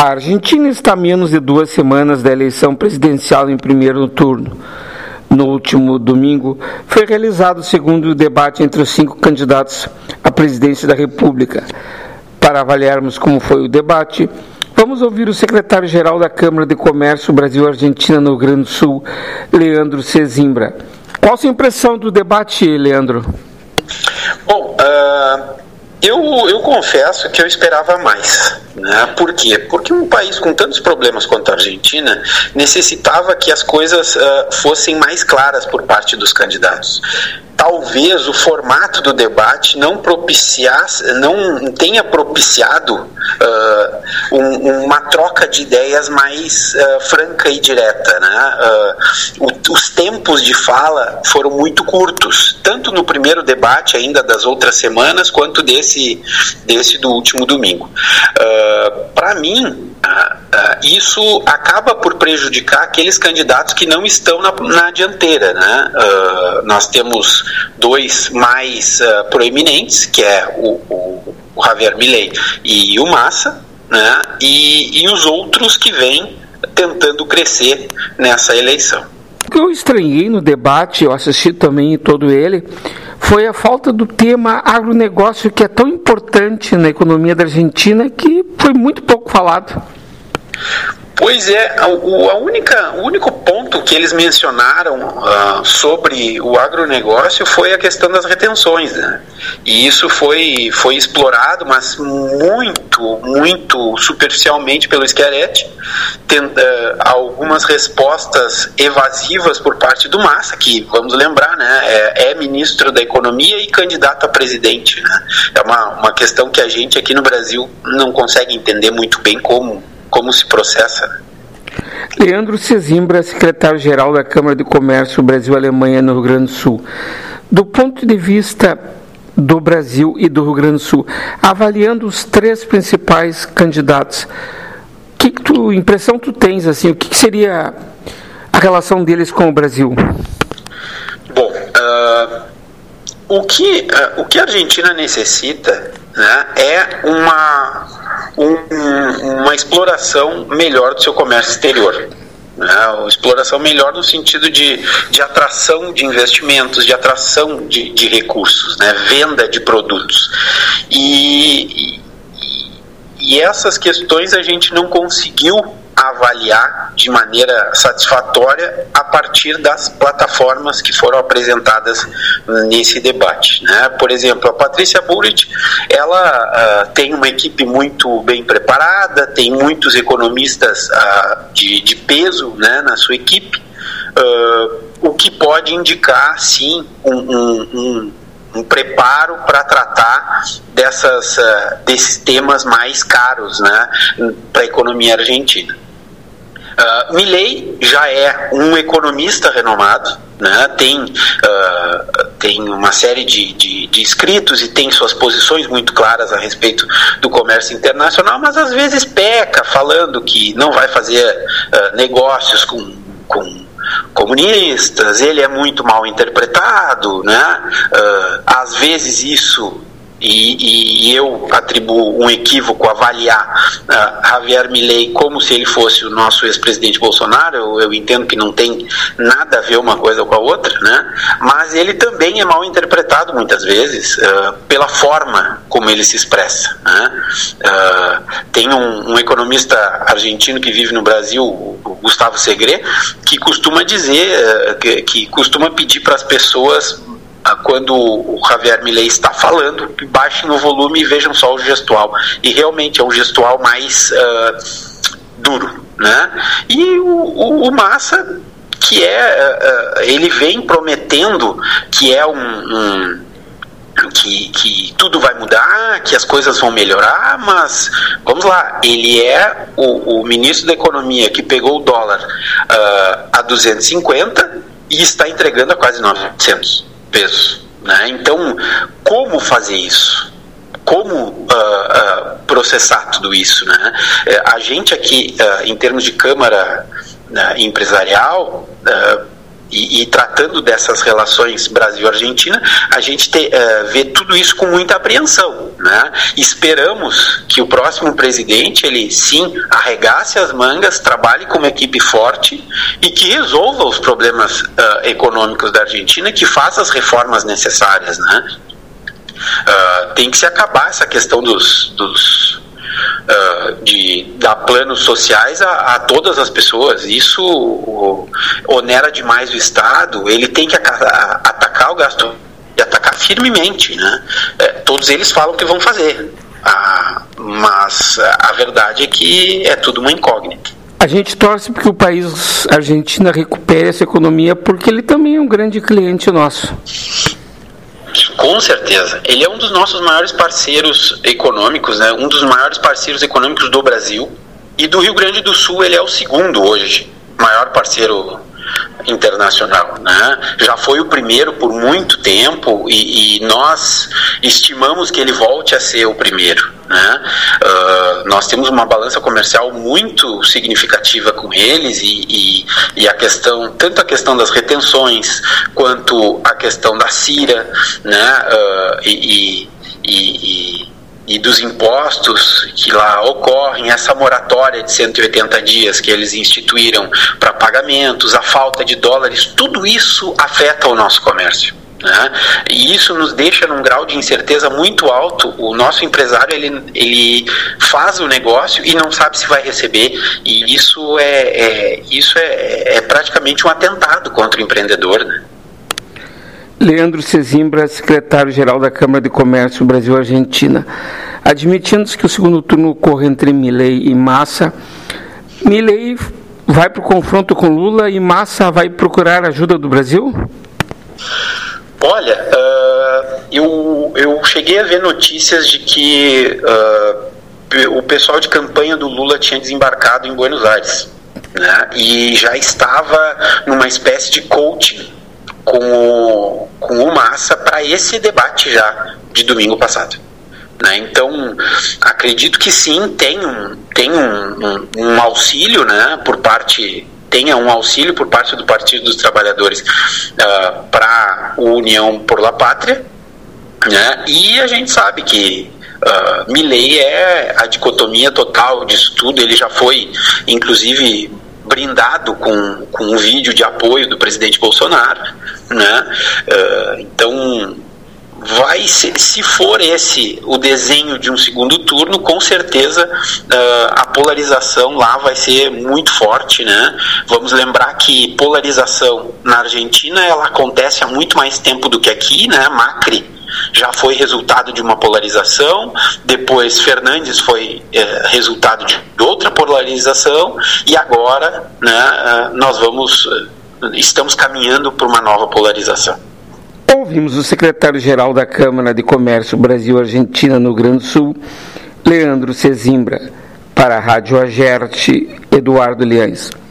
A Argentina está a menos de 2 semanas da eleição presidencial em primeiro turno. No último domingo, foi realizado o segundo debate entre os 5 candidatos à presidência da República. Para avaliarmos como foi o debate, vamos ouvir o secretário-geral da Câmara de Comércio Brasil-Argentina no Rio Grande do Sul, Leandro Sesimbra. Qual a sua impressão do debate, Leandro? Bom, eu confesso que eu esperava mais. Né? Por quê? Porque um país com tantos problemas quanto a Argentina necessitava que as coisas fossem mais claras por parte dos candidatos. Talvez o formato do debate não tenha propiciado uma troca de ideias mais franca e direta. Né? Os tempos de fala foram muito curtos, tanto no primeiro debate ainda das outras semanas, quanto desse do último domingo. Para mim, isso acaba por prejudicar aqueles candidatos que não estão na dianteira. Né? Nós temos 2 mais proeminentes, que é o Javier Milei e o Massa, né? E os outros que vêm tentando crescer nessa eleição. O que eu estranhei no debate, eu assisti também todo ele, foi a falta do tema agronegócio, que é tão importante na economia da Argentina, que foi muito pouco falado. Pois é, o único ponto que eles mencionaram sobre o agronegócio foi a questão das retenções, né? E isso foi explorado, mas muito superficialmente pelo Schiaretti, algumas respostas evasivas por parte do Massa, que, vamos lembrar, né, é ministro da Economia e candidato a presidente. Né? É uma questão que a gente aqui no Brasil não consegue entender muito bem como se processa. Leandro Sesimbra, secretário-geral da Câmara de Comércio Brasil-Alemanha no Rio Grande do Sul. Do ponto de vista do Brasil e do Rio Grande do Sul, avaliando os 3 principais candidatos, que impressão tu tens, assim, o que seria a relação deles com o Brasil? Bom, o que a Argentina necessita, né, é uma exploração melhor do seu comércio exterior. Uma exploração melhor no sentido de atração de investimentos, de atração de recursos, né, venda de produtos. E essas questões a gente não conseguiu avaliar de maneira satisfatória a partir das plataformas que foram apresentadas nesse debate. Né? Por exemplo, a Patrícia Bullrich, ela tem uma equipe muito bem preparada, tem muitos economistas de peso, né, na sua equipe, o que pode indicar, sim, um preparo para tratar desses temas mais caros, né, para a economia argentina. Milei já é um economista renomado, né, tem uma série de escritos e tem suas posições muito claras a respeito do comércio internacional, mas às vezes peca falando que não vai fazer negócios com comunistas, ele é muito mal interpretado, né? Às vezes isso, e eu atribuo um equívoco avaliar Javier Milei como se ele fosse o nosso ex-presidente Bolsonaro. Eu entendo que não tem nada a ver uma coisa com a outra, né? Mas ele também é mal interpretado muitas vezes pela forma como ele se expressa, né? Tem um economista argentino que vive no Brasil, o Gustavo Segre, que costuma dizer, que costuma pedir para as pessoas, quando o Javier Milei está falando, que baixem o volume e vejam só o gestual. E realmente é um gestual mais duro, né? E o Massa, que ele vem prometendo que é que tudo vai mudar, que as coisas vão melhorar, mas vamos lá, ele é o ministro da Economia que pegou o dólar a 250 e está entregando a quase 900 pesos, né? Então, como fazer isso? Como processar tudo isso, né? A gente aqui, em termos de Câmara empresarial, e tratando dessas relações Brasil-Argentina, a gente vê tudo isso com muita apreensão, né? Esperamos que o próximo presidente, ele sim arregace as mangas, trabalhe com uma equipe forte e que resolva os problemas econômicos da Argentina, que faça as reformas necessárias, né? Tem que se acabar essa questão de dar planos sociais a todas as pessoas. Isso onera demais o Estado. Ele tem que atacar o gasto e atacar firmemente, né? Todos eles falam que vão fazer, mas a verdade é que é tudo uma incógnita. A gente torce porque o país, a Argentina, recupere essa economia, porque ele também é um grande cliente nosso. Com certeza. Ele é um dos nossos maiores parceiros econômicos, né? Um dos maiores parceiros econômicos do Brasil. E do Rio Grande do Sul ele é o segundo hoje maior parceiro internacional, né? Já foi o primeiro por muito tempo e nós estimamos que ele volte a ser o primeiro, né? Nós temos uma balança comercial muito significativa com eles e a questão, tanto a questão das retenções quanto a questão da CIRA, né? E dos impostos que lá ocorrem, essa moratória de 180 dias que eles instituíram para pagamentos, a falta de dólares, tudo isso afeta o nosso comércio, né? E isso nos deixa num grau de incerteza muito alto. O nosso empresário ele faz o negócio e não sabe se vai receber, e isso é praticamente um atentado contra o empreendedor, né? Leandro Sesimbra, secretário-geral da Câmara de Comércio Brasil-Argentina. Admitindo-se que o segundo turno ocorre entre Milei e Massa, Milei vai para o confronto com Lula e Massa vai procurar a ajuda do Brasil? Olha, eu cheguei a ver notícias de que o pessoal de campanha do Lula tinha desembarcado em Buenos Aires, né, e já estava numa espécie de coaching com o Massa para esse debate já de domingo passado, né? Então acredito que sim, tem um auxílio, né, um auxílio por parte do Partido dos Trabalhadores para a União por la Pátria, né? E a gente sabe que Milei é a dicotomia total disso tudo. Ele já foi inclusive brindado com um vídeo de apoio do presidente Bolsonaro, né? Então se for esse o desenho de um segundo turno, com certeza a polarização lá vai ser muito forte, né? Vamos lembrar que polarização na Argentina ela acontece há muito mais tempo do que aqui, né? Macri já foi resultado de uma polarização, depois Fernandes foi resultado de outra polarização, e agora, né, estamos caminhando para uma nova polarização. Ouvimos o secretário-geral da Câmara de Comércio Brasil-Argentina no Rio Grande do Sul, Leandro Sesimbra. Para a Rádio Agerte, Eduardo Liães.